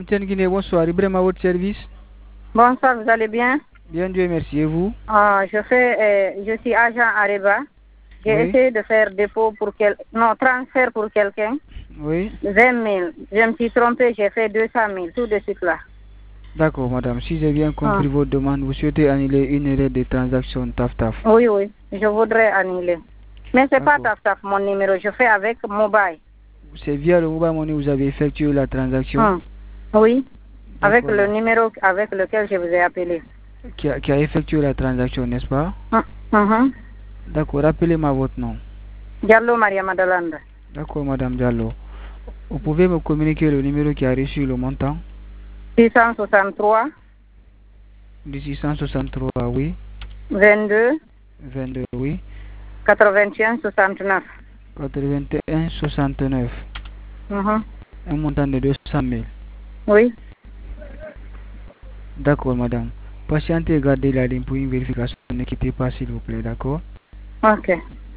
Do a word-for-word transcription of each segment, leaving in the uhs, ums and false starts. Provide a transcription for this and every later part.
Tiens Guinée, bonsoir. Ibrahim à votre service. Bonsoir, vous allez bien? Bien, Dieu merci. Et vous? Ah, je fais, euh, je suis agent Areba. J'ai Oui. essayé de faire dépôt pour quel, non, transfert pour quelqu'un. Oui. vingt mille. Je me suis trompé, j'ai fait deux cent mille, tout de suite là. D'accord, madame. Si j'ai bien compris Ah. votre demande, vous souhaitez annuler une erreur de transaction Taf Taf. Oui, oui, je voudrais annuler. Mais c'est pas D'accord. Taf Taf mon numéro, je fais avec mobile. C'est via le mobile money que vous avez effectué la transaction. Ah. Oui, avec D'accord, le ma- numéro avec lequel je vous ai appelé. qui a, qui a effectué la transaction, n'est-ce pas? Ah. Mhm. D'accord, rappelez-moi votre nom. Diallo Maria Madalanda. D'accord, madame Diallo. Vous pouvez me communiquer le numéro qui a reçu le montant? six cent soixante-trois, Du six cent soixante-trois, oui. vingt-deux, vingt-deux, oui. quatre-vingt-un, soixante-neuf. quatre-vingt-un soixante-neuf. Mhm. Un montant de deux cent mille. Oui. D'accord, madame. Patientez et gardez la ligne pour une vérification. Ne quittez pas, s'il vous plaît, d'accord? Ok.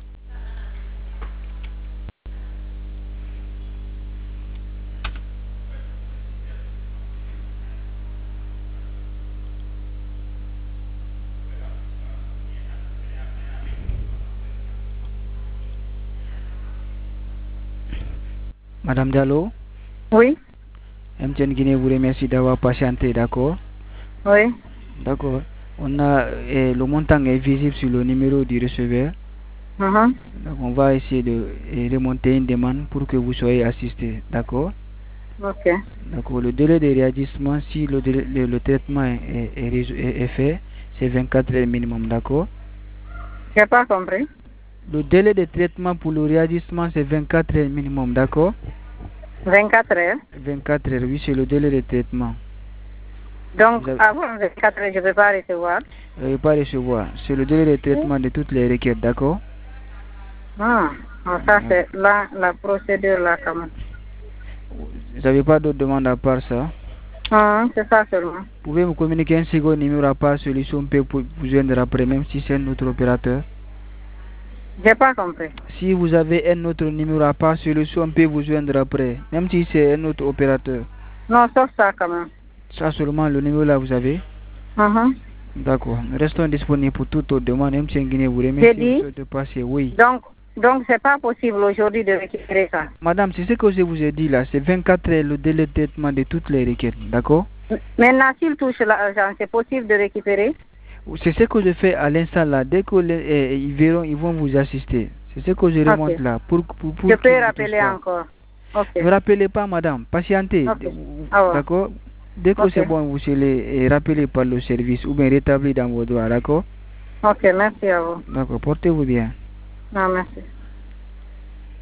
Madame Diallo, Oui. M T N Guinée vous remercie d'avoir patienté, d'accord? Oui. D'accord. On a eh, le montant est visible sur le numéro du receveur. Mhm. Donc on va essayer de eh, remonter une demande pour que vous soyez assisté, d'accord? Ok. D'accord. Le délai de réajustement, si le, délai- le, le traitement est, est, est résol- est- est fait, c'est vingt-quatre heures minimum, d'accord? J'ai pas compris. Le délai de traitement pour le réajustement, c'est vingt-quatre heures minimum, d'accord? vingt-quatre heures. vingt-quatre heures, oui, c'est le délai de traitement. Donc, Vous avez- avant vingt-quatre heures, je ne peux pas recevoir. Vous n'allez pas recevoir. C'est le délai de traitement de toutes les requêtes, d'accord? Ah, ah, ça c'est la, la procédure là quand même. Vous n'avez pas d'autres demandes à part ça? Ah, c'est ça seulement. Vous pouvez me communiquer un second numéro à part celui si on peut vous joindre après, même si c'est un autre opérateur? J'ai pas compris. Si vous avez un autre numéro à part celui si on peut vous joindre après, même si c'est un autre opérateur. Non, sauf ça quand même. Ça seulement, le numéro là vous avez? Mhm. D'accord. Nous restons disponibles pour toute autre demande. M. Guinée vous J'ai remercie dit, de passer. Oui. donc, donc c'est pas possible aujourd'hui de récupérer ça. Madame, c'est ce que je vous ai dit là. C'est vingt-quatre heures le délai de traitement de toutes les requêtes. D'accord? Maintenant, s'il touche l'argent, c'est possible de récupérer? C'est ce que je fais à l'instant là. Dès qu'ils eh, verront, ils vont vous assister. C'est ce que je remonte Ok. là. Pour, pour, pour Je qu'ils peux ne touchent rappeler pas. encore. Ok. Ne rappelez pas, madame. Patientez. Ok. Ah ouais. D'accord? Dès que Ok. c'est bon, vous serez rappelé par le service ou bien rétabli dans vos droits. D'accord? Ok, merci à vous. D'accord. Portez-vous bien. Non, merci.